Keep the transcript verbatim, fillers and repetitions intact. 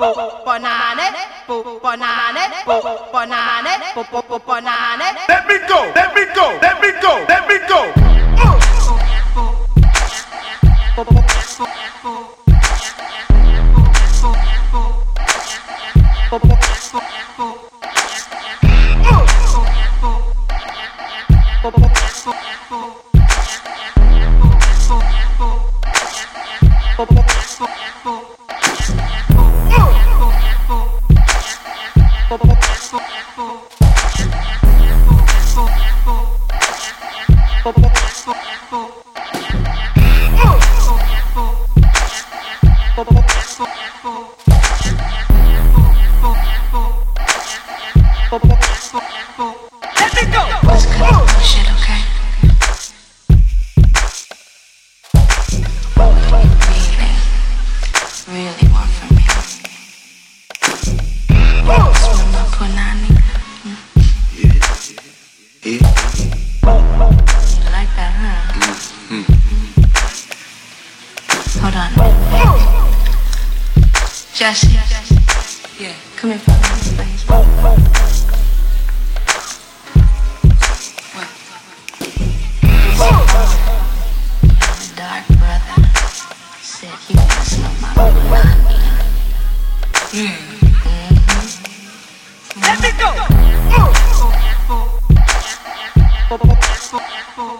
banane, banane, banane, banane. Let me go, let me go, let me go, let me go. Jesse, yeah, come here for a minute, please. What? The dark brother said he wanted to smoke my banana. Mm. Mm-hmm. Let me go.